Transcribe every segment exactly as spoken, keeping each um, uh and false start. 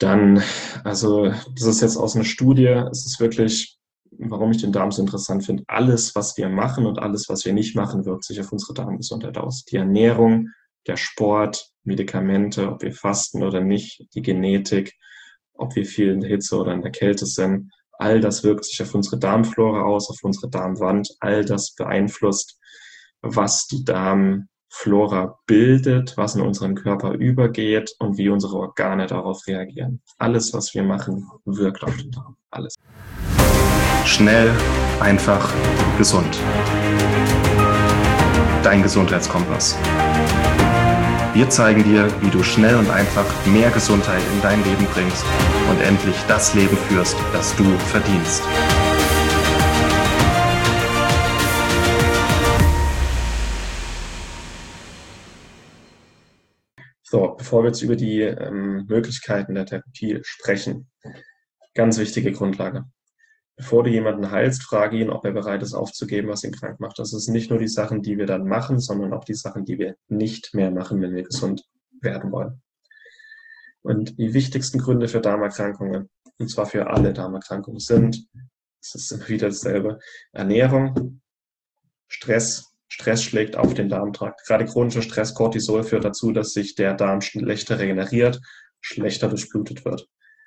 Dann, also das ist jetzt aus einer Studie, es ist wirklich, warum ich den Darm so interessant finde, alles, was wir machen und alles, was wir nicht machen, wirkt sich auf unsere Darmgesundheit aus. Die Ernährung, der Sport, Medikamente, ob wir fasten oder nicht, die Genetik, ob wir viel in der Hitze oder in der Kälte sind, all das wirkt sich auf unsere Darmflora aus, auf unsere Darmwand, all das beeinflusst, was die Darmflora bildet, was in unseren Körper übergeht und wie unsere Organe darauf reagieren. Alles, was wir machen, wirkt auf den Darm. Alles. Schnell, einfach, gesund. Dein Gesundheitskompass. Wir zeigen dir, wie du schnell und einfach mehr Gesundheit in dein Leben bringst und endlich das Leben führst, das du verdienst. So, bevor wir jetzt über die ähm, Möglichkeiten der Therapie sprechen, ganz wichtige Grundlage. Bevor du jemanden heilst, frage ihn, ob er bereit ist aufzugeben, was ihn krank macht. Das ist nicht nur die Sachen, die wir dann machen, sondern auch die Sachen, die wir nicht mehr machen, wenn wir gesund werden wollen. Und die wichtigsten Gründe für Darmerkrankungen, und zwar für alle Darmerkrankungen, sind, es ist immer wieder dasselbe, Ernährung, Stress. Stress schlägt auf den Darmtrakt. Gerade chronischer Stress, Cortisol, führt dazu, dass sich der Darm schlechter regeneriert, schlechter durchblutet wird.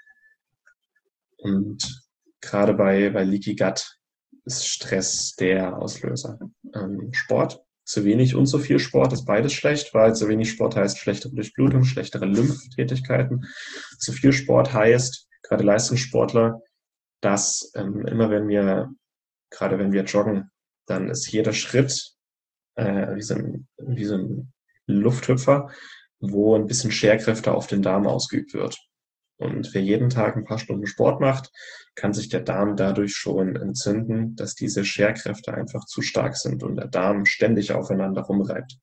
Und gerade bei, bei Leaky Gut ist Stress der Auslöser. Ähm, Sport, zu wenig und zu viel Sport ist beides schlecht, weil zu wenig Sport heißt schlechtere Durchblutung, schlechtere Lymphatätigkeiten. Zu viel Sport heißt, gerade Leistungssportler, dass ähm, immer wenn wir, gerade wenn wir joggen, dann ist jeder Schritt äh, wie, so ein, wie so ein Lufthüpfer, wo ein bisschen Scherkräfte auf den Darm ausgeübt wird. Und wer jeden Tag ein paar Stunden Sport macht, kann sich der Darm dadurch schon entzünden, dass diese Scherkräfte einfach zu stark sind und der Darm ständig aufeinander rumreibt.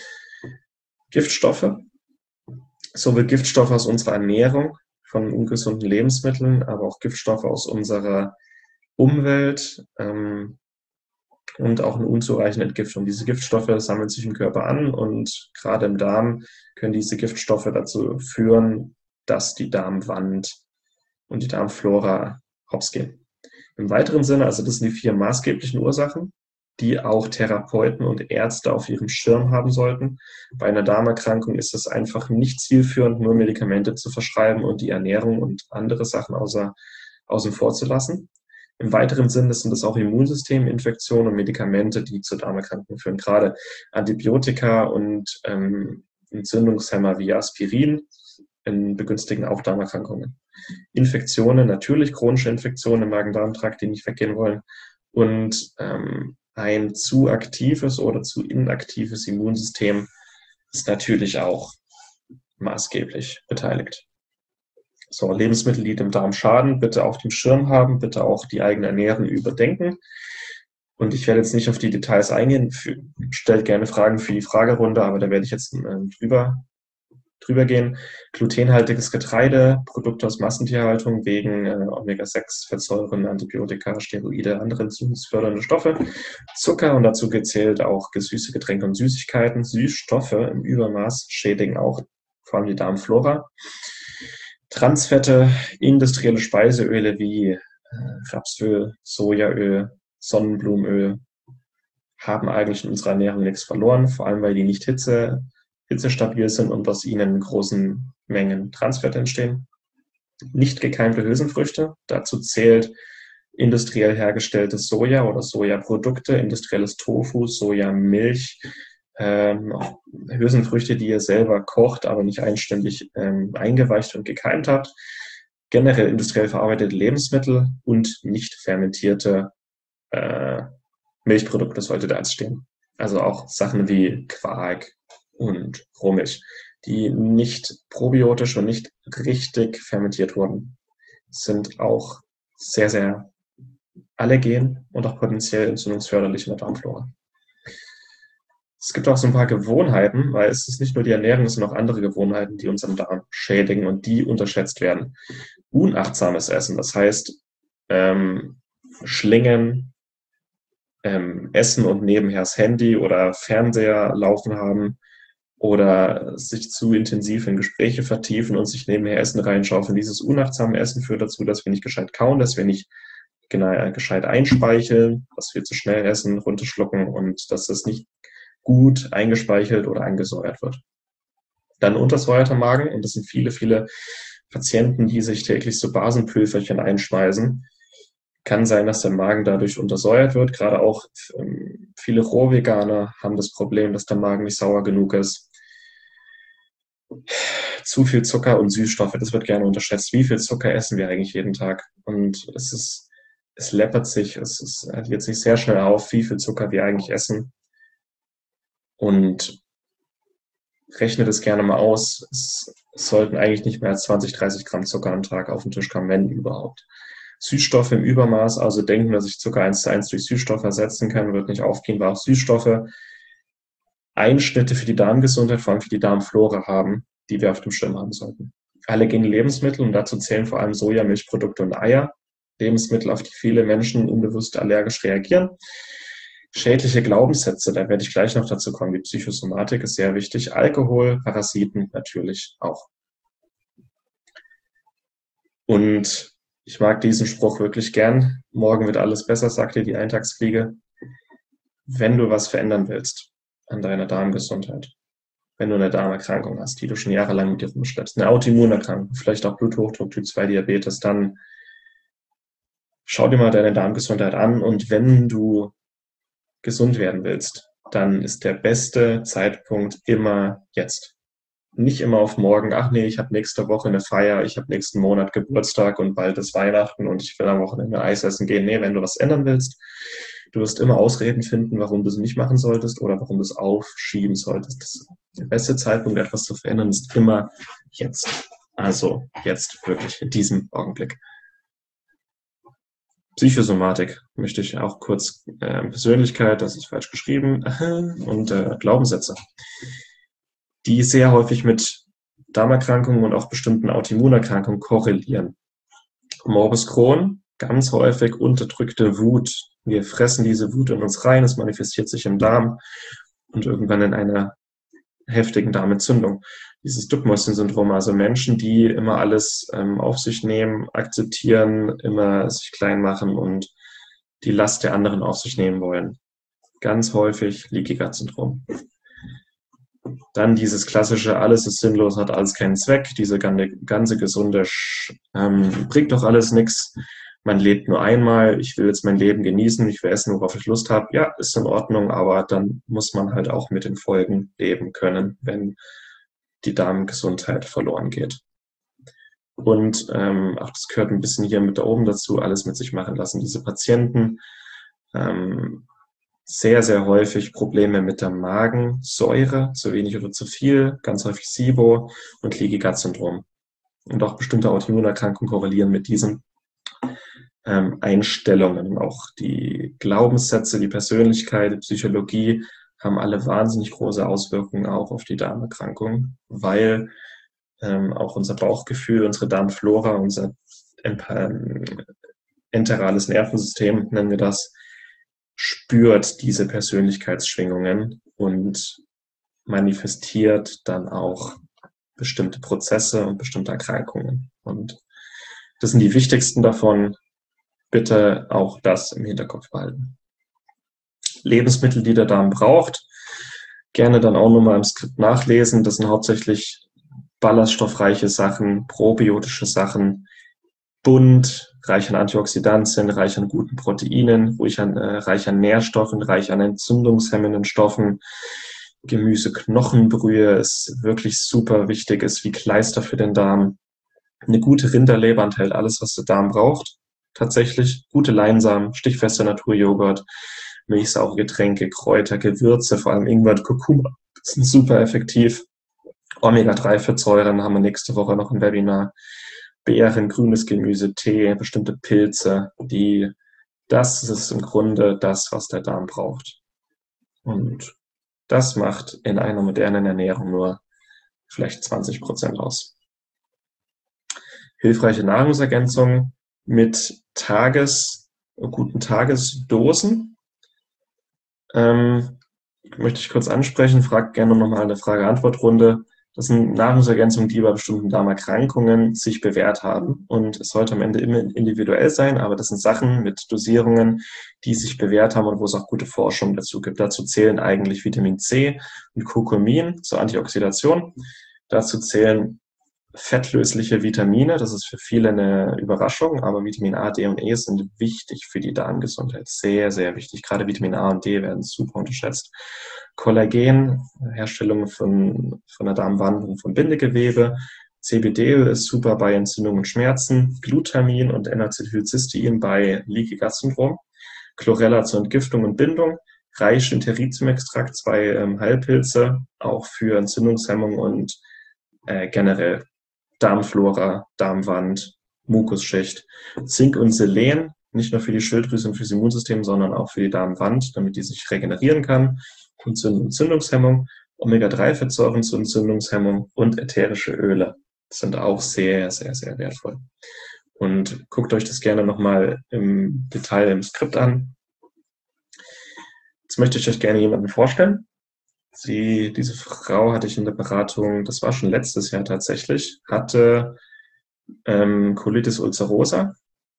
Giftstoffe, sowohl Giftstoffe aus unserer Ernährung, von ungesunden Lebensmitteln, aber auch Giftstoffe aus unserer Umwelt, ähm, und auch eine unzureichende Entgiftung. Diese Giftstoffe sammeln sich im Körper an und gerade im Darm können diese Giftstoffe dazu führen, dass die Darmwand und die Darmflora hops gehen. Im weiteren Sinne, also das sind die vier maßgeblichen Ursachen, die auch Therapeuten und Ärzte auf ihrem Schirm haben sollten. Bei einer Darmerkrankung ist es einfach nicht zielführend, nur Medikamente zu verschreiben und die Ernährung und andere Sachen außer, außen vor zu lassen. Im weiteren Sinne sind es auch Immunsysteminfektionen und Medikamente, die zu Darmerkrankungen führen. Gerade Antibiotika und ähm, Entzündungshemmer wie Aspirin begünstigen auch Darmerkrankungen. Infektionen, natürlich chronische Infektionen im Magen-Darm-Trakt, die nicht weggehen wollen. Und ähm, ein zu aktives oder zu inaktives Immunsystem ist natürlich auch maßgeblich beteiligt. So, Lebensmittel, die dem Darm schaden, bitte auf dem Schirm haben, bitte auch die eigene Ernährung überdenken. Und ich werde jetzt nicht auf die Details eingehen. Stellt gerne Fragen für die Fragerunde, aber da werde ich jetzt äh, drüber, drüber gehen. Glutenhaltiges Getreide, Produkte aus Massentierhaltung wegen äh, Omega sechs Fettsäuren, Antibiotika, Steroide, andere entzündungsfördernde Stoffe. Zucker und dazu gezählt auch gesüßte Getränke und Süßigkeiten. Süßstoffe im Übermaß schädigen auch vor allem die Darmflora. Transfette, industrielle Speiseöle wie äh, Rapsöl, Sojaöl, Sonnenblumenöl haben eigentlich in unserer Ernährung nichts verloren, vor allem weil die nicht hitze, hitzestabil sind und aus ihnen in großen Mengen Transfette entstehen. Nicht gekeimte Hülsenfrüchte, dazu zählt industriell hergestelltes Soja oder Sojaprodukte, industrielles Tofu, Sojamilch, Ähm, Hülsenfrüchte, die ihr selber kocht, aber nicht einständig ähm, eingeweicht und gekeimt habt. Generell industriell verarbeitete Lebensmittel und nicht fermentierte äh, Milchprodukte sollte da jetzt stehen. Also auch Sachen wie Quark und Rohmilch, die nicht probiotisch und nicht richtig fermentiert wurden, sind auch sehr, sehr allergen und auch potenziell entzündungsförderlich in der Darmflora. Es gibt auch so ein paar Gewohnheiten, weil es ist nicht nur die Ernährung, es sind auch andere Gewohnheiten, die unseren Darm schädigen und die unterschätzt werden. Unachtsames Essen, das heißt ähm, Schlingen, ähm, Essen und nebenher das Handy oder Fernseher laufen haben oder sich zu intensiv in Gespräche vertiefen und sich nebenher Essen reinschaufeln. Dieses unachtsame Essen führt dazu, dass wir nicht gescheit kauen, dass wir nicht genau, gescheit einspeicheln, dass wir zu schnell essen, runterschlucken und dass das nicht gut eingespeichelt oder eingesäuert wird. Dann untersäuerter Magen, und das sind viele, viele Patienten, die sich täglich so Basenpülverchen einschmeißen. Kann sein, dass der Magen dadurch untersäuert wird. Gerade auch ähm, viele Rohveganer haben das Problem, dass der Magen nicht sauer genug ist. Zu viel Zucker und Süßstoffe, das wird gerne unterschätzt. Wie viel Zucker essen wir eigentlich jeden Tag? Und es ist, es läppert sich, es, es addiert sich sehr schnell auf, wie viel Zucker wir eigentlich essen. Und rechne das gerne mal aus. Es, es sollten eigentlich nicht mehr als zwanzig, dreißig Gramm Zucker am Tag auf den Tisch kommen, wenn überhaupt. Süßstoffe im Übermaß, also denken, dass ich Zucker eins zu eins durch Süßstoffe ersetzen kann, wird nicht aufgehen, weil auch Süßstoffe Einschnitte für die Darmgesundheit, vor allem für die Darmflora haben, die wir auf dem Schirm haben sollten. Allergene Lebensmittel, und dazu zählen vor allem Soja, Milchprodukte und Eier, Lebensmittel, auf die viele Menschen unbewusst allergisch reagieren. Schädliche Glaubenssätze, da werde ich gleich noch dazu kommen, die Psychosomatik ist sehr wichtig. Alkohol, Parasiten natürlich auch. Und ich mag diesen Spruch wirklich gern. Morgen wird alles besser, sagt dir die Eintagsfliege. Wenn du was verändern willst an deiner Darmgesundheit, wenn du eine Darmerkrankung hast, die du schon jahrelang mit dir rumschleppst, eine Autoimmunerkrankung, vielleicht auch Bluthochdruck, Typ zwei Diabetes, dann schau dir mal deine Darmgesundheit an, und wenn du gesund werden willst, dann ist der beste Zeitpunkt immer jetzt. Nicht immer auf morgen, ach nee, ich habe nächste Woche eine Feier, ich habe nächsten Monat Geburtstag und bald ist Weihnachten und ich will am Wochenende Eis essen gehen. Nee, wenn du was ändern willst, du wirst immer Ausreden finden, warum du es nicht machen solltest oder warum du es aufschieben solltest. Das, der beste Zeitpunkt, etwas zu verändern, ist immer jetzt. Also jetzt wirklich in diesem Augenblick. Psychosomatik möchte ich auch kurz, äh, Persönlichkeit, das ist falsch geschrieben, und äh, Glaubenssätze, die sehr häufig mit Darmerkrankungen und auch bestimmten Autoimmunerkrankungen korrelieren. Morbus Crohn, ganz häufig unterdrückte Wut. Wir fressen diese Wut in uns rein, es manifestiert sich im Darm und irgendwann in einer heftigen Darmentzündung. Dieses Duckmäuschen-Syndrom, also Menschen, die immer alles ähm, auf sich nehmen, akzeptieren, immer sich klein machen und die Last der anderen auf sich nehmen wollen. Ganz häufig Leaky Gut-Syndrom. Dann dieses klassische, alles ist sinnlos, hat alles keinen Zweck, diese ganze, ganze gesunde, ähm, bringt doch alles nichts, man lebt nur einmal, ich will jetzt mein Leben genießen, ich will essen, worauf ich Lust habe, ja, ist in Ordnung, aber dann muss man halt auch mit den Folgen leben können, wenn die Darmgesundheit verloren geht. Und ähm, auch das gehört ein bisschen hier mit da oben dazu, alles mit sich machen lassen. Diese Patienten, ähm, sehr, sehr häufig Probleme mit der Magensäure, zu wenig oder zu viel, ganz häufig SIBO und Leaky Gut Syndrom. Und auch bestimmte Autoimmunerkrankungen korrelieren mit diesen ähm, Einstellungen. Auch die Glaubenssätze, die Persönlichkeit, die Psychologie haben alle wahnsinnig große Auswirkungen auch auf die Darmerkrankung, weil ähm, auch unser Bauchgefühl, unsere Darmflora, unser ähm, enterales Nervensystem, nennen wir das, spürt diese Persönlichkeitsschwingungen und manifestiert dann auch bestimmte Prozesse und bestimmte Erkrankungen. Und das sind die wichtigsten davon. Bitte auch das im Hinterkopf behalten. Lebensmittel, die der Darm braucht, gerne dann auch nochmal im Skript nachlesen. Das sind hauptsächlich ballaststoffreiche Sachen, probiotische Sachen, bunt, reich an Antioxidantien, reich an guten Proteinen, ruhig an, äh, reich an Nährstoffen, reich an entzündungshemmenden Stoffen. Gemüse, Knochenbrühe ist wirklich super wichtig, ist wie Kleister für den Darm. Eine gute Rinderleber enthält alles, was der Darm braucht. Tatsächlich gute Leinsamen, stichfester Naturjoghurt, milchsaure Getränke, Kräuter, Gewürze, vor allem Ingwer und Kurkuma sind super effektiv. Omega drei Fettsäuren haben wir nächste Woche noch ein Webinar. Beeren, grünes Gemüse, Tee, bestimmte Pilze, die, das ist im Grunde das, was der Darm braucht. Und das macht in einer modernen Ernährung nur vielleicht zwanzig Prozent aus. Hilfreiche Nahrungsergänzung mit Tages, guten Tagesdosen. Ähm, möchte ich kurz ansprechen, fragt gerne nochmal eine Frage-Antwort-Runde. Das sind Nahrungsergänzungen, die bei bestimmten Darmerkrankungen sich bewährt haben. Und es sollte am Ende immer individuell sein, aber das sind Sachen mit Dosierungen, die sich bewährt haben und wo es auch gute Forschung dazu gibt. Dazu zählen eigentlich Vitamin C und Kurkumin zur Antioxidation. Dazu zählen fettlösliche Vitamine, das ist für viele eine Überraschung, aber Vitamin A, D und E sind wichtig für die Darmgesundheit. Sehr, sehr wichtig. Gerade Vitamin A und D werden super unterschätzt. Kollagen, Herstellung von, von der Darmwand und von Bindegewebe. C B D ist super bei Entzündungen und Schmerzen. Glutamin und N-Acetylcystein bei Leaky Gut Syndrom. Chlorella zur Entgiftung und Bindung. Reisch in Theritium-Extrakt, zwei ähm, Heilpilze, auch für Entzündungshemmung und äh, generell Darmflora, Darmwand, Mukusschicht. Zink und Selen, nicht nur für die Schilddrüse und fürs Immunsystem, sondern auch für die Darmwand, damit die sich regenerieren kann. Und zur Entzündungshemmung. Omega drei Fettsäuren zur Entzündungshemmung und ätherische Öle sind auch sehr, sehr, sehr wertvoll. Und guckt euch das gerne nochmal im Detail im Skript an. Jetzt möchte ich euch gerne jemanden vorstellen. Sie, diese Frau hatte ich in der Beratung, das war schon letztes Jahr tatsächlich, hatte ähm, Colitis ulcerosa,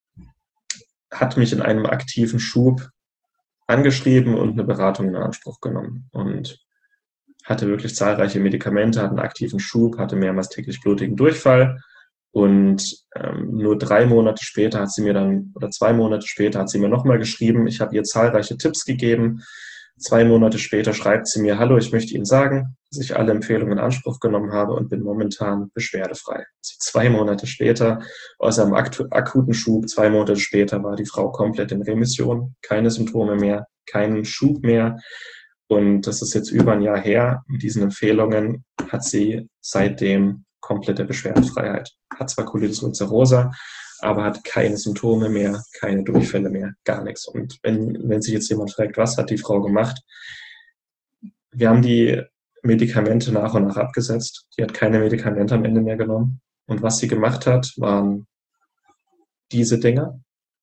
hat mich in einem aktiven Schub angeschrieben und eine Beratung in Anspruch genommen und hatte wirklich zahlreiche Medikamente, hatte einen aktiven Schub, hatte mehrmals täglich blutigen Durchfall und ähm, nur drei Monate später hat sie mir dann, oder zwei Monate später hat sie mir nochmal geschrieben, ich habe ihr zahlreiche Tipps gegeben. Zwei Monate später schreibt sie mir, hallo, ich möchte Ihnen sagen, dass ich alle Empfehlungen in Anspruch genommen habe und bin momentan beschwerdefrei. Also zwei Monate später, aus einem akuten Schub, zwei Monate später war die Frau komplett in Remission, keine Symptome mehr, keinen Schub mehr. Und das ist jetzt über ein Jahr her. Mit diesen Empfehlungen hat sie seitdem komplette Beschwerdefreiheit. Hat zwar Colitis ulcerosa, aber hat keine Symptome mehr, keine Durchfälle mehr, gar nichts. Und wenn, wenn sich jetzt jemand fragt, was hat die Frau gemacht? Wir haben die Medikamente nach und nach abgesetzt. Die hat keine Medikamente am Ende mehr genommen. Und was sie gemacht hat, waren diese Dinge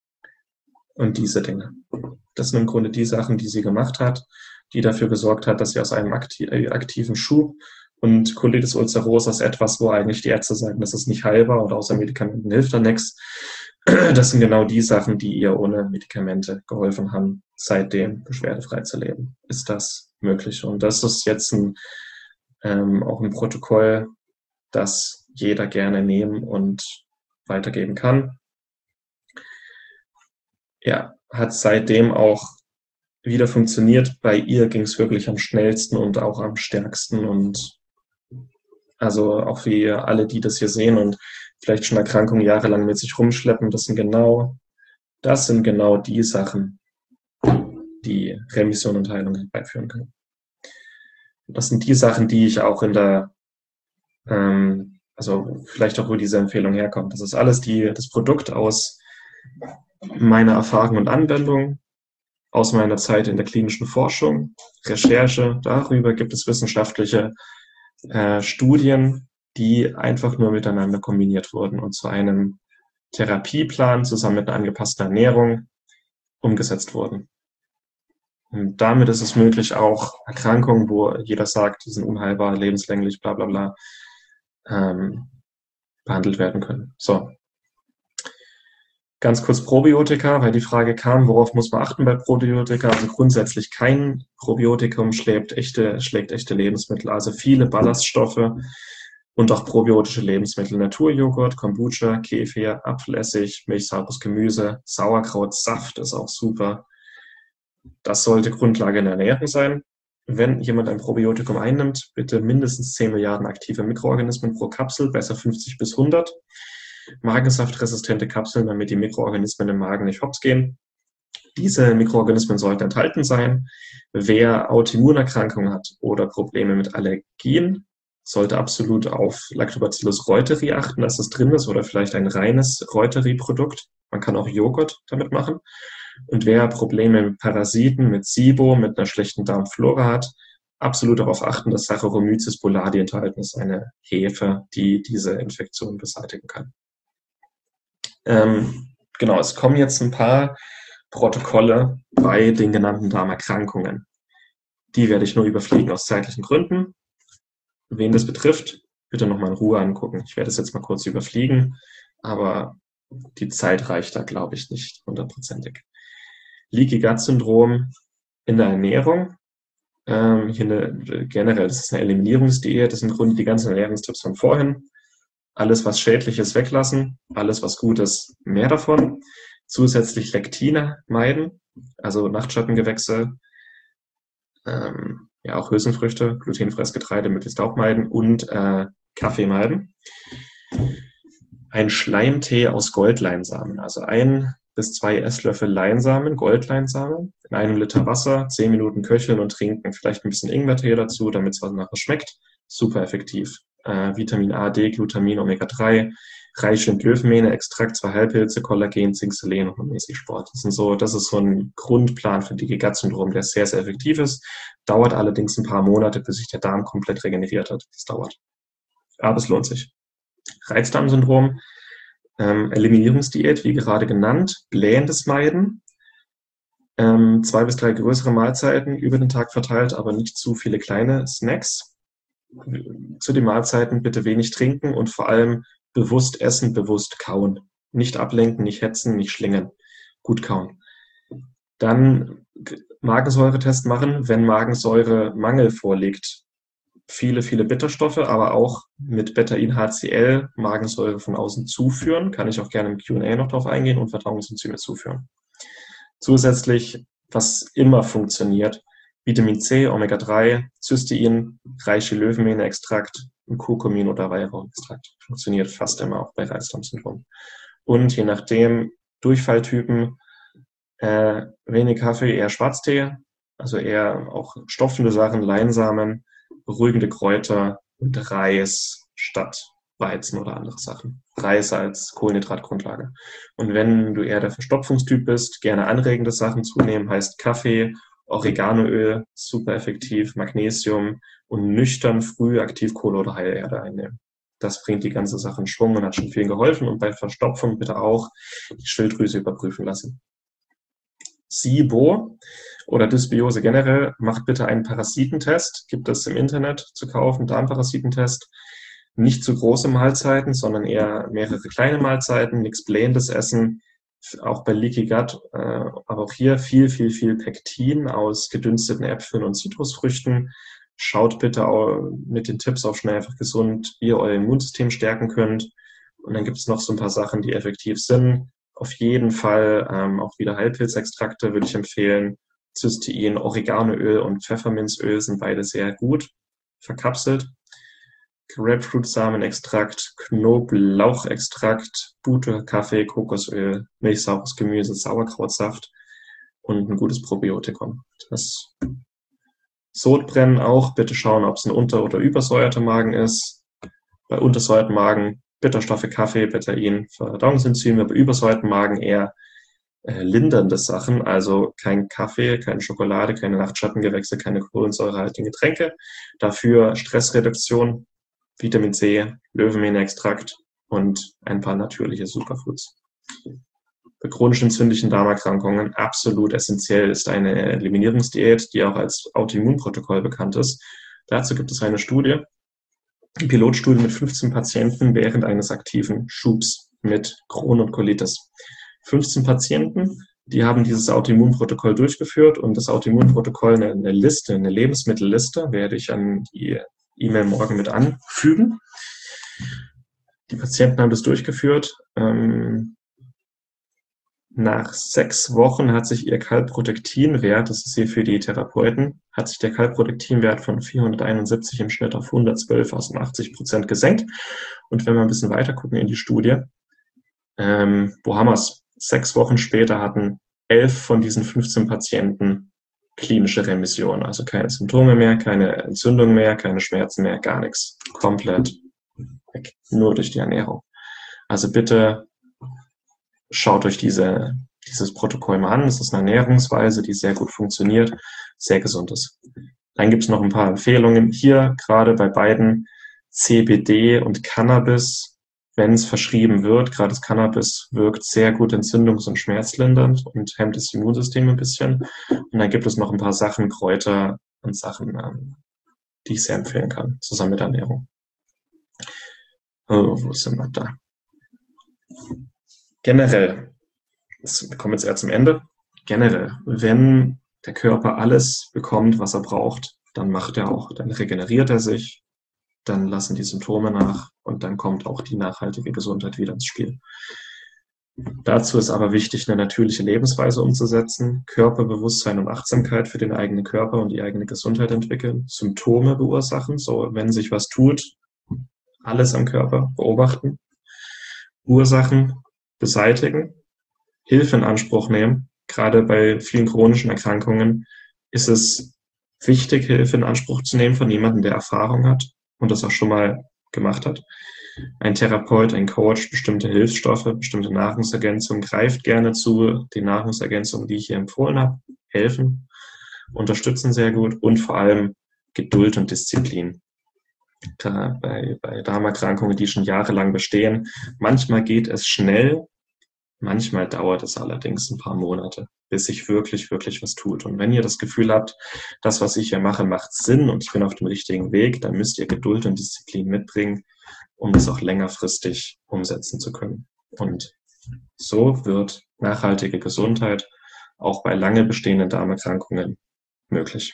und diese Dinge. Das sind im Grunde die Sachen, die sie gemacht hat, die dafür gesorgt hat, dass sie aus einem aktiven Schub, und Colitis ulcerosa ist etwas, wo eigentlich die Ärzte sagen, das ist nicht heilbar und außer Medikamenten hilft da nichts. Das sind genau die Sachen, die ihr ohne Medikamente geholfen haben, seitdem beschwerdefrei zu leben. Ist das möglich? Und das ist jetzt ein, ähm, auch ein Protokoll, das jeder gerne nehmen und weitergeben kann. Ja, hat seitdem auch wieder funktioniert. Bei ihr ging es wirklich am schnellsten und auch am stärksten. Und also auch wie alle, die das hier sehen und vielleicht schon Erkrankungen jahrelang mit sich rumschleppen, das sind genau, das sind genau die Sachen, die Remission und Heilung herbeiführen können. Das sind die Sachen, die ich auch in der, ähm, also vielleicht auch, wo diese Empfehlung herkommt. Das ist alles die, das Produkt aus meiner Erfahrung und Anwendung, aus meiner Zeit in der klinischen Forschung, Recherche. Darüber gibt es wissenschaftliche äh, Studien, die einfach nur miteinander kombiniert wurden und zu einem Therapieplan zusammen mit einer angepassten Ernährung umgesetzt wurden. Und damit ist es möglich, auch Erkrankungen, wo jeder sagt, die sind unheilbar, lebenslänglich, bla bla bla, ähm, behandelt werden können. So. Ganz kurz Probiotika, weil die Frage kam, worauf muss man achten bei Probiotika? Also grundsätzlich kein Probiotikum schlägt echte, schlägt echte Lebensmittel, also viele Ballaststoffe und auch probiotische Lebensmittel. Naturjoghurt, Kombucha, Kefir, Apfelessig, milchsaures Gemüse, Sauerkraut, Saft ist auch super. Das sollte Grundlage in der Ernährung sein. Wenn jemand ein Probiotikum einnimmt, bitte mindestens zehn Milliarden aktive Mikroorganismen pro Kapsel, besser fünfzig bis hundert. Magensaftresistente Kapseln, damit die Mikroorganismen im Magen nicht hops gehen. Diese Mikroorganismen sollten enthalten sein. Wer Autoimmunerkrankungen hat oder Probleme mit Allergien, sollte absolut auf Lactobacillus reuteri achten, dass das drin ist, oder vielleicht ein reines Reuteri-Produkt. Man kann auch Joghurt damit machen. Und wer Probleme mit Parasiten, mit SIBO, mit einer schlechten Darmflora hat, absolut darauf achten, dass Saccharomyces boulardii enthalten ist, eine Hefe, die diese Infektion beseitigen kann. Ähm, genau, es kommen jetzt ein paar Protokolle bei den genannten Darmerkrankungen. Die werde ich nur überfliegen aus zeitlichen Gründen. Wen das betrifft, bitte nochmal in Ruhe angucken. Ich werde es jetzt mal kurz überfliegen, aber die Zeit reicht da, glaube ich, nicht hundertprozentig. Leaky Gut Syndrom in der Ernährung. Ähm, hier eine, generell, das ist eine Eliminierungsdiät. Das sind im Grunde die ganzen Ernährungstipps von vorhin. Alles, was schädlich ist, weglassen. Alles, was gut ist, mehr davon. Zusätzlich Lektine meiden, also Nachtschattengewächse, ähm, ja auch Hülsenfrüchte, glutenfreies Getreide möglichst auch meiden und äh, Kaffee meiden. Ein Schleimtee aus Goldleinsamen, also ein bis zwei Esslöffel Leinsamen, Goldleinsamen, in einem Liter Wasser, zehn Minuten köcheln und trinken, vielleicht ein bisschen Ingwertee dazu, damit es was nachher schmeckt. Super effektiv. Äh, Vitamin A, D, Glutamin, Omega drei, reich in Löwenmähne, Extrakt, zwei Halbpilze, Kollagen, Zink, Selen und mäßig Sport. Das sind so, das ist so ein Grundplan für Leaky Gut Syndrom, der sehr, sehr effektiv ist. Dauert allerdings ein paar Monate, bis sich der Darm komplett regeneriert hat. Das dauert. Aber es lohnt sich. Reizdarmsyndrom, ähm, Eliminierungsdiät, wie gerade genannt, blähendes Meiden, ähm, zwei bis drei größere Mahlzeiten über den Tag verteilt, aber nicht zu viele kleine Snacks. Zu den Mahlzeiten bitte wenig trinken und vor allem bewusst essen, bewusst kauen. Nicht ablenken, nicht hetzen, nicht schlingern. Gut kauen. Dann Magensäuretest machen, wenn Magensäuremangel vorliegt. Viele, viele Bitterstoffe, aber auch mit Betain-H C L Magensäure von außen zuführen. Kann ich auch gerne im Q und A noch drauf eingehen und Verdauungsenzyme zuführen. Zusätzlich, was immer funktioniert, Vitamin C, Omega drei, Cystein, reiche Löwenmähne-Extrakt und Kurkumin oder Weihrauchextrakt. Funktioniert fast immer auch bei Reizdarmsyndrom. Und je nachdem, Durchfalltypen, äh, wenig Kaffee, eher Schwarztee, also eher auch stopfende Sachen, Leinsamen, beruhigende Kräuter und Reis statt Weizen oder andere Sachen. Reis als Kohlenhydratgrundlage. Und wenn du eher der Verstopfungstyp bist, gerne anregende Sachen zunehmen, heißt Kaffee, Oreganoöl, super effektiv, Magnesium und nüchtern früh Aktivkohle oder Heilerde einnehmen. Das bringt die ganze Sache in Schwung und hat schon vielen geholfen. Und bei Verstopfung bitte auch die Schilddrüse überprüfen lassen. SIBO oder Dysbiose generell, macht bitte einen Parasitentest. Gibt es im Internet zu kaufen, Darmparasitentest. Nicht zu große Mahlzeiten, sondern eher mehrere kleine Mahlzeiten, nichts blähendes Essen. Auch bei Leaky Gut, äh, aber auch hier viel, viel, viel Pektin aus gedünsteten Äpfeln und Zitrusfrüchten. Schaut bitte auch mit den Tipps auf Schnell einfach gesund, wie ihr euer Immunsystem stärken könnt. Und dann gibt es noch so ein paar Sachen, die effektiv sind. Auf jeden Fall ähm, auch wieder Heilpilzextrakte würde ich empfehlen. Cystein, Oreganoöl und Pfefferminzöl sind beide sehr gut verkapselt. Grapefruitsamenextrakt, Knoblauchextrakt, Bute, Kaffee, Kokosöl, milchsaures Gemüse, Sauerkrautsaft und ein gutes Probiotikum. Das Sodbrennen auch, bitte schauen, ob es ein unter- oder übersäuerter Magen ist. Bei untersäuertem Magen Bitterstoffe, Kaffee, Betain, Verdauungsenzyme, bei übersäuertem Magen eher äh, lindernde Sachen, also kein Kaffee, keine Schokolade, keine Nachtschattengewächse, keine kohlensäurehaltigen Getränke. Dafür Stressreduktion, Vitamin C, Löwenmähne-Extrakt und ein paar natürliche Superfoods. Bei chronisch entzündlichen Darmerkrankungen absolut essentiell ist eine Eliminierungsdiät, die auch als Autoimmunprotokoll bekannt ist. Dazu gibt es eine Studie, eine Pilotstudie mit fünfzehn Patienten während eines aktiven Schubs mit Crohn und Colitis. fünfzehn Patienten, die haben dieses Autoimmunprotokoll durchgeführt und das Autoimmunprotokoll, eine, eine Liste, eine Lebensmittelliste, werde ich an die E-Mail morgen mit anfügen. Die Patienten haben das durchgeführt. Ähm, nach sechs Wochen hat sich ihr Calprotectin-Wert, das ist hier für die Therapeuten, hat sich der Calprotectin-Wert von vierhunderteinundsiebzig im Schnitt auf hundertzwölf, also achtzig Prozent gesenkt. Und wenn wir ein bisschen weiter gucken in die Studie, ähm, wo haben wir es? Sechs Wochen später hatten elf von diesen fünfzehn Patienten klinische Remission, also keine Symptome mehr, keine Entzündung mehr, keine Schmerzen mehr, gar nichts. Komplett weg, nur durch die Ernährung. Also bitte schaut euch diese, dieses Protokoll mal an. Es ist eine Ernährungsweise, die sehr gut funktioniert, sehr gesund ist. Dann gibt es noch ein paar Empfehlungen hier, gerade bei beiden C B D und Cannabis, wenn es verschrieben wird. Gerade das Cannabis wirkt sehr gut entzündungs- und schmerzlindernd und hemmt das Immunsystem ein bisschen. Und dann gibt es noch ein paar Sachen, Kräuter, an Sachen, ähm, die ich sehr empfehlen kann, zusammen mit Ernährung. Oh, wo sind wir da? Generell, wir kommen jetzt eher zum Ende, generell, wenn der Körper alles bekommt, was er braucht, dann macht er auch, dann regeneriert er sich, dann lassen die Symptome nach und dann kommt auch die nachhaltige Gesundheit wieder ins Spiel. Dazu ist aber wichtig, eine natürliche Lebensweise umzusetzen, Körperbewusstsein und Achtsamkeit für den eigenen Körper und die eigene Gesundheit entwickeln, Symptome beursachen, so wenn sich was tut, alles am Körper beobachten, Ursachen beseitigen, Hilfe in Anspruch nehmen. Gerade bei vielen chronischen Erkrankungen ist es wichtig, Hilfe in Anspruch zu nehmen von jemandem, der Erfahrung hat und das auch schon mal gemacht hat. Ein Therapeut, ein Coach, bestimmte Hilfsstoffe, bestimmte Nahrungsergänzungen, greift gerne zu. Die Nahrungsergänzungen, die ich hier empfohlen habe, helfen, unterstützen sehr gut und vor allem Geduld und Disziplin. Da bei, bei Darmerkrankungen, die schon jahrelang bestehen, manchmal geht es schnell, manchmal dauert es allerdings ein paar Monate, bis sich wirklich, wirklich was tut. Und wenn ihr das Gefühl habt, das, was ich hier mache, macht Sinn und ich bin auf dem richtigen Weg, dann müsst ihr Geduld und Disziplin mitbringen, um das auch längerfristig umsetzen zu können. Und so wird nachhaltige Gesundheit auch bei lange bestehenden Darmerkrankungen möglich.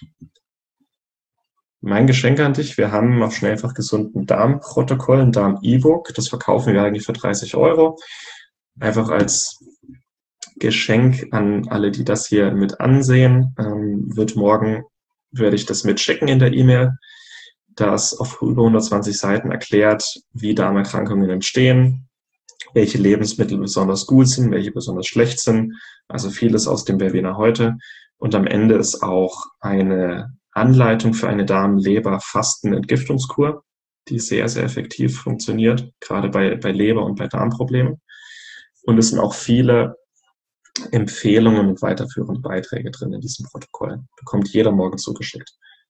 Mein Geschenk an dich, wir haben auf Schnellfach gesunden Darmprotokoll, ein Darm-E-Book, das verkaufen wir eigentlich für dreißig Euro. Einfach als Geschenk an alle, die das hier mit ansehen, ähm, wird morgen, werde ich das mitschicken in der E-Mail, das auf über hundertzwanzig Seiten erklärt, wie Darmerkrankungen entstehen, welche Lebensmittel besonders gut sind, welche besonders schlecht sind, also vieles aus dem Webinar heute. Und am Ende ist auch eine Anleitung für eine Darm-Leber-Fasten-Entgiftungskur, die sehr, sehr effektiv funktioniert, gerade bei, bei Leber- und bei Darmproblemen. Und es sind auch viele Empfehlungen und weiterführende Beiträge drin in diesem Protokoll. Bekommt jeder morgen zugeschickt.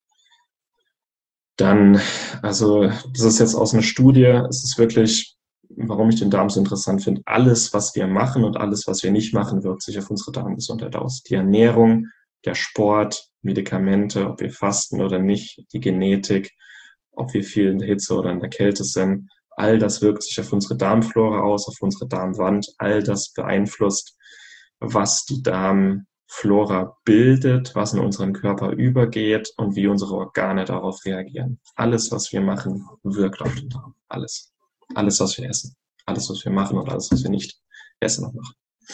Dann, also das ist jetzt aus einer Studie, es ist wirklich, warum ich den Darm so interessant finde, alles, was wir machen und alles, was wir nicht machen, wirkt sich auf unsere Darmgesundheit aus. Die Ernährung, der Sport, Medikamente, ob wir fasten oder nicht, die Genetik, ob wir viel in der Hitze oder in der Kälte sind, all das wirkt sich auf unsere Darmflora aus, auf unsere Darmwand, all das beeinflusst, was die Darmflora bildet, was in unseren Körper übergeht und wie unsere Organe darauf reagieren. Alles, was wir machen, wirkt auf den Darm. Alles. Alles, was wir essen. Alles, was wir machen und alles, was wir nicht essen und machen.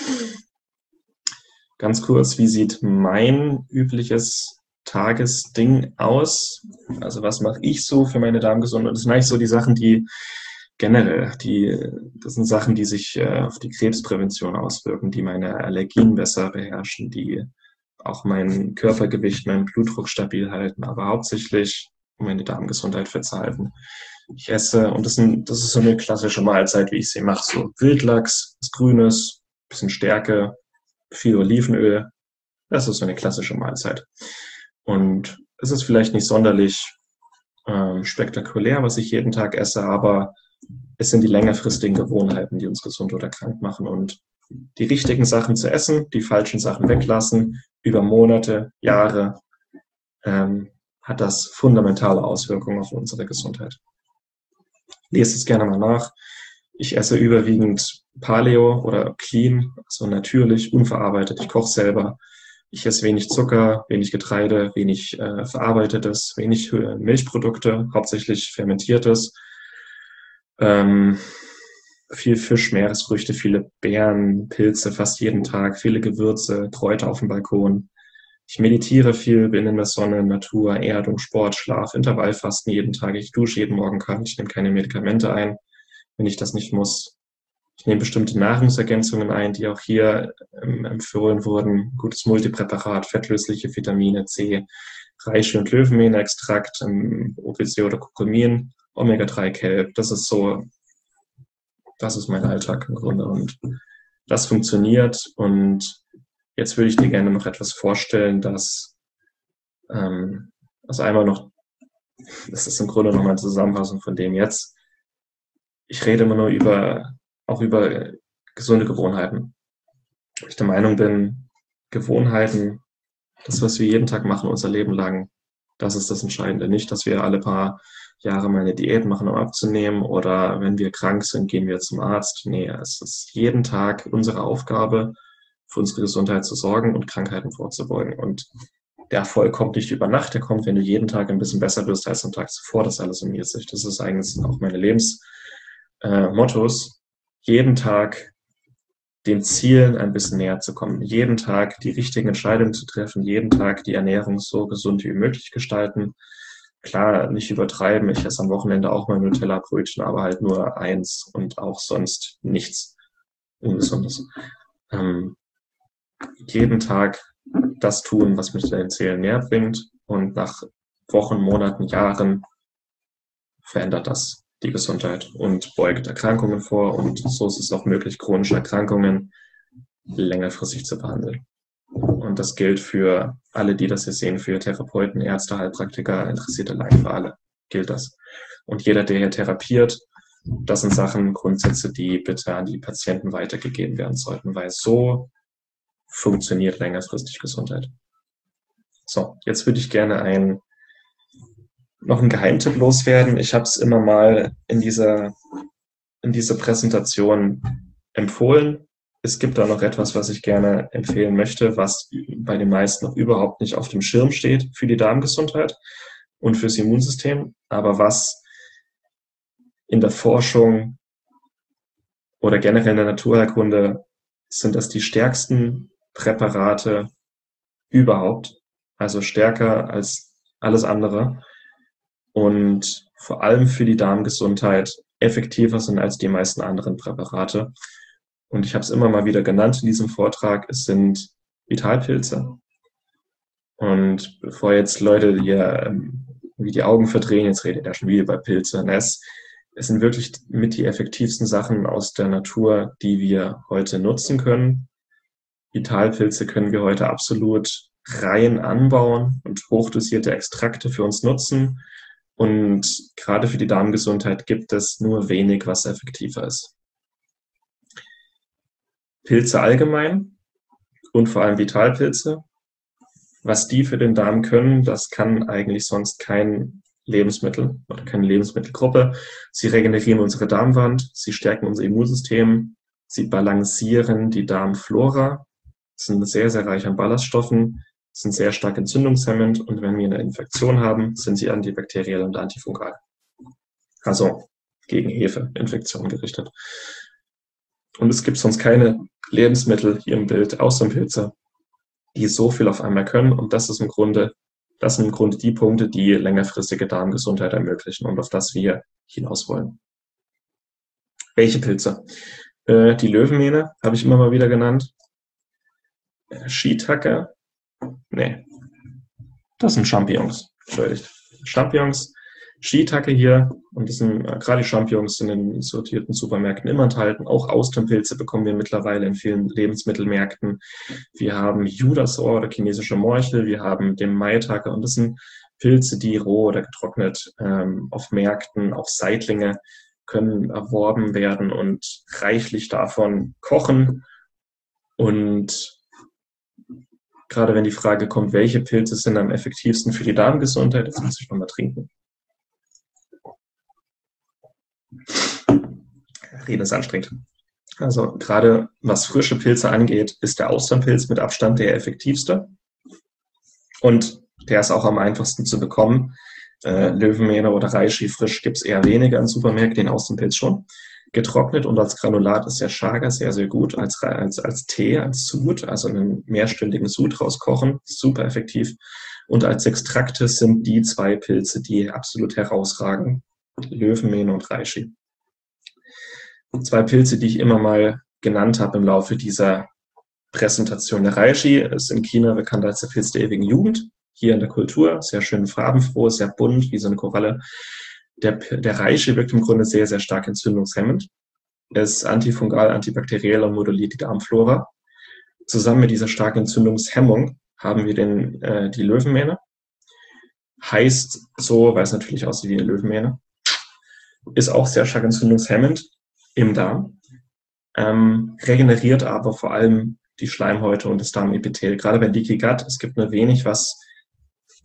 Ganz kurz, wie sieht mein übliches Tagesding aus? Also was mache ich so für meine Darmgesundheit? Das sind eigentlich so die Sachen, die generell, die, das sind Sachen, die sich äh, auf die Krebsprävention auswirken, die meine Allergien besser beherrschen, die auch mein Körpergewicht, meinen Blutdruck stabil halten, aber hauptsächlich um meine Darmgesundheit fit zu halten. Ich esse, und das, sind, das ist so eine klassische Mahlzeit, wie ich sie mache, so Wildlachs, was Grünes, bisschen Stärke, viel Olivenöl. Das ist so eine klassische Mahlzeit. Und es ist vielleicht nicht sonderlich ähm, spektakulär, was ich jeden Tag esse, aber es sind die längerfristigen Gewohnheiten, die uns gesund oder krank machen. Und die richtigen Sachen zu essen, die falschen Sachen weglassen, über Monate, Jahre, ähm, hat das fundamentale Auswirkungen auf unsere Gesundheit. Lest es gerne mal nach. Ich esse überwiegend Paleo oder Clean, also natürlich, unverarbeitet. Ich koche selber. Ich esse wenig Zucker, wenig Getreide, wenig äh, Verarbeitetes, wenig äh, Milchprodukte, hauptsächlich Fermentiertes. Ähm, viel Fisch, Meeresfrüchte, viele Beeren, Pilze fast jeden Tag, viele Gewürze, Kräuter auf dem Balkon. Ich meditiere viel, bin in der Sonne, Natur, Erdung, Sport, Schlaf, Intervallfasten jeden Tag. Ich dusche jeden Morgen kalt, ich nehme keine Medikamente ein, wenn ich das nicht muss. Ich nehme bestimmte Nahrungsergänzungen ein, die auch hier ähm, empfohlen wurden. Gutes Multipräparat, fettlösliche Vitamine C, Reishi- und Löwenmähnextrakt, ähm, O P C oder Kurkumin, Omega drei Kelp. Das ist so, das ist mein Alltag im Grunde und das funktioniert. Und jetzt würde ich dir gerne noch etwas vorstellen, das ähm, also einmal noch, das ist im Grunde noch mal eine Zusammenfassung von dem jetzt. Ich rede immer nur über auch über gesunde Gewohnheiten. Ich der Meinung bin, Gewohnheiten, das, was wir jeden Tag machen, unser Leben lang, Das ist das Entscheidende. Nicht, dass wir alle paar Jahre mal eine Diät machen, um abzunehmen, oder wenn wir krank sind, gehen wir zum Arzt. Nee, es ist jeden Tag unsere Aufgabe, für unsere Gesundheit zu sorgen und Krankheiten vorzubeugen. Und der Erfolg kommt nicht über Nacht, der kommt, wenn du jeden Tag ein bisschen besser bist als am Tag zuvor. Das alles summiert sich. Das ist eigentlich auch meine Lebensmottos. Äh, jeden Tag den Zielen ein bisschen näher zu kommen, jeden Tag die richtigen Entscheidungen zu treffen, jeden Tag die Ernährung so gesund wie möglich gestalten. Klar, nicht übertreiben, ich esse am Wochenende auch mal Nutella-Brötchen, aber halt nur eins und auch sonst nichts Ungesundes. Ähm, jeden Tag das tun, was mich den Zielen näher bringt, und nach Wochen, Monaten, Jahren verändert das die Gesundheit und beugt Erkrankungen vor, und so ist es auch möglich, chronische Erkrankungen längerfristig zu behandeln. Und das gilt für alle, die das hier sehen, für Therapeuten, Ärzte, Heilpraktiker, interessierte Laien, für alle gilt das. Und jeder, der hier therapiert, das sind Sachen, Grundsätze, die bitte an die Patienten weitergegeben werden sollten, weil so funktioniert längerfristig Gesundheit. So, jetzt würde ich gerne ein noch einen Geheimtipp loswerden. Ich habe es immer mal in dieser, in dieser Präsentation empfohlen. Es gibt da noch etwas, was ich gerne empfehlen möchte, was bei den meisten noch überhaupt nicht auf dem Schirm steht für die Darmgesundheit und fürs Immunsystem, aber was in der Forschung oder generell in der Naturheilkunde sind das die stärksten Präparate überhaupt, also stärker als alles andere, und vor allem für die Darmgesundheit effektiver sind als die meisten anderen Präparate. Und ich habe es immer mal wieder genannt in diesem Vortrag, es sind Vitalpilze. Und bevor jetzt Leute hier ähm, wie die Augen verdrehen, jetzt redet er schon wieder bei Pilzen. Es, es sind wirklich mit die effektivsten Sachen aus der Natur, die wir heute nutzen können. Vitalpilze können wir heute absolut rein anbauen und hochdosierte Extrakte für uns nutzen. Und gerade für die Darmgesundheit gibt es nur wenig, was effektiver ist. Pilze allgemein und vor allem Vitalpilze, was die für den Darm können, das kann eigentlich sonst kein Lebensmittel oder keine Lebensmittelgruppe. Sie regenerieren unsere Darmwand, sie stärken unser Immunsystem, sie balancieren die Darmflora, sind sehr, sehr reich an Ballaststoffen, sind sehr stark entzündungshemmend, und wenn wir eine Infektion haben, sind sie antibakteriell und antifungal. Also gegen Hefeinfektionen gerichtet. Und es gibt sonst keine Lebensmittel hier im Bild, außer Pilze, die so viel auf einmal können, und das ist im Grunde, das sind im Grunde die Punkte, die längerfristige Darmgesundheit ermöglichen und auf das wir hinaus wollen. Welche Pilze? Äh, die Löwenmähne habe ich immer mal wieder genannt. Äh, Shiitake. Nee, das sind Champignons. Entschuldigt. Champignons, Shiitake hier, und das sind äh, gerade die Champignons sind in sortierten Supermärkten immer enthalten. Auch Austernpilze bekommen wir mittlerweile in vielen Lebensmittelmärkten. Wir haben Judasohr oder chinesische Morchel, wir haben den Maitake, und das sind Pilze, die roh oder getrocknet ähm, auf Märkten, auch Seitlinge können erworben werden und reichlich davon kochen. Und gerade wenn die Frage kommt, welche Pilze sind am effektivsten für die Darmgesundheit, jetzt muss ich nochmal trinken. Reden ist anstrengend. Also gerade was frische Pilze angeht, ist der Austernpilz mit Abstand der effektivste. Und der ist auch am einfachsten zu bekommen. Äh, Löwenmähne oder Reishi frisch gibt es eher weniger in Supermärkten, den Austernpilz schon. Getrocknet und als Granulat ist der Chaga sehr, sehr gut, als, als, als Tee, als Sud, also einen mehrstündigen Sud rauskochen, super effektiv. Und als Extrakte sind die zwei Pilze, die absolut herausragen, Löwenmähne und Reishi. Zwei Pilze, die ich immer mal genannt habe im Laufe dieser Präsentation. Der Reishi ist in China bekannt als der Pilz der ewigen Jugend, hier in der Kultur, sehr schön farbenfroh, sehr bunt, wie so eine Koralle. Der, der Reishi wirkt im Grunde sehr, sehr stark entzündungshemmend. Er ist antifungal, antibakteriell und moduliert die Darmflora. Zusammen mit dieser starken Entzündungshemmung haben wir den, äh, die Löwenmähne. Heißt so, weil es natürlich aussieht wie eine Löwenmähne. Ist auch sehr stark entzündungshemmend im Darm. Ähm, regeneriert aber vor allem die Schleimhäute und das Darmepithel. Gerade bei Leaky Gut, es gibt nur wenig, was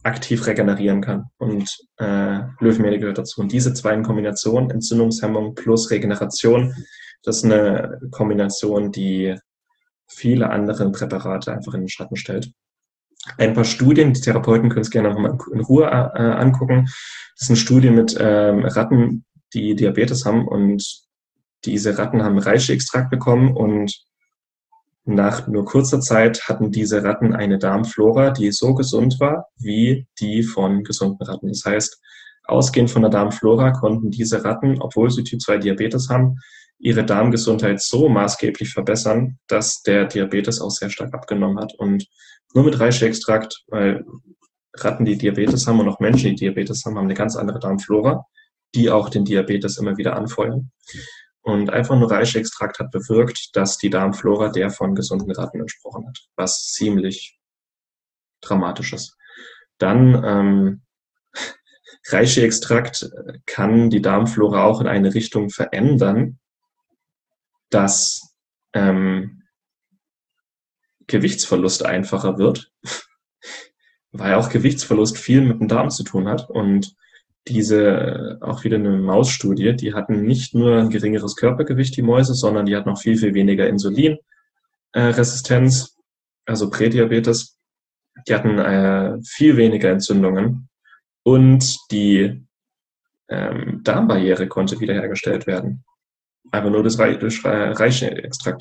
aktiv regenerieren kann. Und äh, Löwenmehl gehört dazu. Und diese zwei in Kombination, Entzündungshemmung plus Regeneration, das ist eine Kombination, die viele andere Präparate einfach in den Schatten stellt. Ein paar Studien, die Therapeuten können es gerne nochmal in Ruhe äh, angucken. Das sind Studien mit ähm, Ratten, die Diabetes haben, und diese Ratten haben Reishi-Extrakt bekommen, und nach nur kurzer Zeit hatten diese Ratten eine Darmflora, die so gesund war wie die von gesunden Ratten. Das heißt, ausgehend von der Darmflora konnten diese Ratten, obwohl sie Typ zwei Diabetes haben, ihre Darmgesundheit so maßgeblich verbessern, dass der Diabetes auch sehr stark abgenommen hat. Und nur mit Reishi-Extrakt, weil Ratten, die Diabetes haben, und auch Menschen, die Diabetes haben, haben eine ganz andere Darmflora, die auch den Diabetes immer wieder anfeuern. Und einfach nur Reishi-Extrakt hat bewirkt, dass die Darmflora der von gesunden Ratten entsprochen hat, was ziemlich dramatisch ist. Dann ähm, Reishi-Extrakt kann die Darmflora auch in eine Richtung verändern, dass ähm, Gewichtsverlust einfacher wird, weil auch Gewichtsverlust viel mit dem Darm zu tun hat. Und diese, auch wieder eine Mausstudie, die hatten nicht nur ein geringeres Körpergewicht, die Mäuse, sondern die hatten auch viel, viel weniger Insulinresistenz, äh, also Prädiabetes. Die hatten äh, viel weniger Entzündungen, und die ähm, Darmbarriere konnte wiederhergestellt werden. Einfach nur das Re- durch Reishi-Extrakt.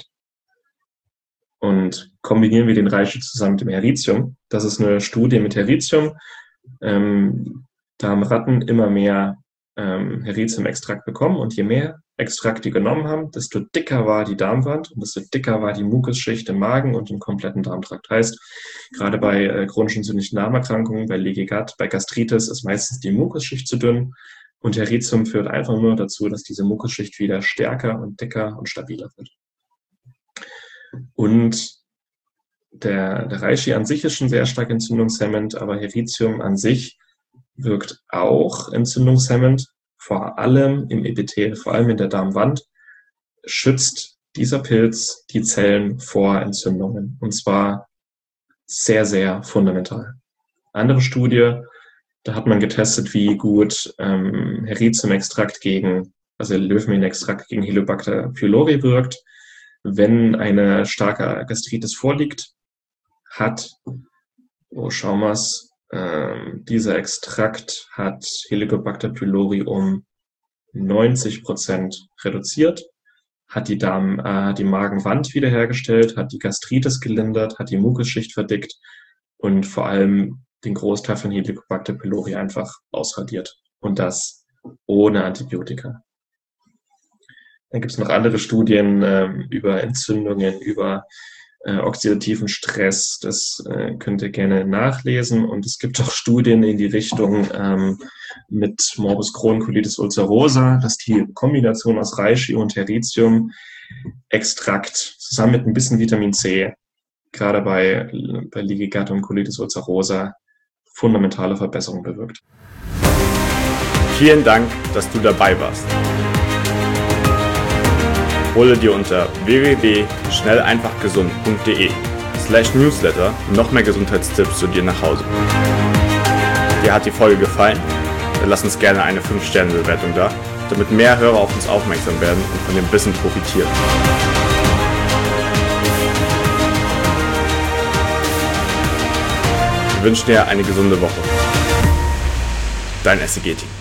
Und kombinieren wir den Reishi zusammen mit dem Heritium. Das ist eine Studie mit Heritium. Ähm, da haben Ratten immer mehr ähm, Heritium-Extrakt bekommen, und je mehr Extrakt die genommen haben, desto dicker war die Darmwand und desto dicker war die Mukusschicht im Magen und im kompletten Darmtrakt. Heißt, gerade bei äh, chronischen entzündlichen Darmerkrankungen, bei Leaky Gut, bei Gastritis ist meistens die Mukusschicht zu dünn, und Heritium führt einfach nur dazu, dass diese Mukusschicht wieder stärker und dicker und stabiler wird. Und der, der Reishi an sich ist schon sehr stark entzündungshemmend, aber Heritium an sich wirkt auch entzündungshemmend, vor allem im Epithel, vor allem in der Darmwand, schützt dieser Pilz die Zellen vor Entzündungen, und zwar sehr, sehr fundamental. Andere Studie, da hat man getestet, wie gut ähm, Heritium-Extrakt gegen, also Löwenmehl-Extrakt gegen Helicobacter pylori wirkt. Wenn eine starke Gastritis vorliegt, hat, oh, schauen wir es, ähm, dieser Extrakt hat Helicobacter pylori um neunzig Prozent reduziert, hat die Darm, äh, die Magenwand wiederhergestellt, hat die Gastritis gelindert, hat die Mukusschicht verdickt und vor allem den Großteil von Helicobacter pylori einfach ausradiert. Und das ohne Antibiotika. Dann gibt es noch andere Studien ähm, über Entzündungen, über äh, oxidativen Stress. Das äh, könnt ihr gerne nachlesen. Und es gibt auch Studien in die Richtung ähm, mit Morbus Crohn Colitis ulcerosa, dass die Kombination aus Reishi und Heritium-Extrakt zusammen mit ein bisschen Vitamin C, gerade bei, bei Leaky Gut und Colitis ulcerosa, fundamentale Verbesserungen bewirkt. Vielen Dank, dass du dabei warst. Hole dir unter w w w punkt schnell einfach gesund punkt de slash newsletter noch mehr Gesundheitstipps zu dir nach Hause. Dir hat die Folge gefallen? Dann lass uns gerne eine fünf Sterne Bewertung da, damit mehr Hörer auf uns aufmerksam werden und von dem Wissen profitieren. Wir wünschen dir eine gesunde Woche. Dein S C G-Team.